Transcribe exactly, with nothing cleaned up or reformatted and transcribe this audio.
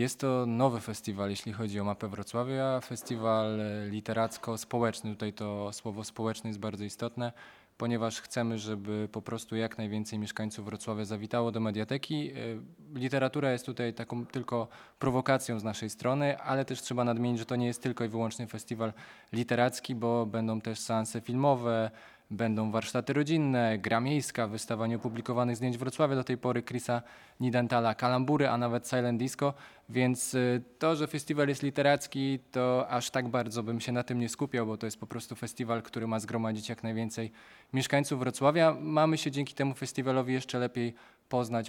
Jest to nowy festiwal, jeśli chodzi o mapę Wrocławia. Festiwal literacko-społeczny. Tutaj to słowo społeczny jest bardzo istotne, ponieważ chcemy, żeby po prostu jak najwięcej mieszkańców Wrocławia zawitało do mediateki. Literatura jest tutaj taką tylko prowokacją z naszej strony, ale też trzeba nadmienić, że to nie jest tylko i wyłącznie festiwal literacki, bo będą też seanse filmowe, będą warsztaty rodzinne, gra miejska, wystawa nieopublikowanych zdjęć Wrocławia do tej pory Chrisa Nidentala, kalambury, a nawet silent disco, więc to, że festiwal jest literacki, to aż tak bardzo bym się na tym nie skupiał, bo to jest po prostu festiwal, który ma zgromadzić jak najwięcej mieszkańców Wrocławia. Mamy się dzięki temu festiwalowi jeszcze lepiej poznać,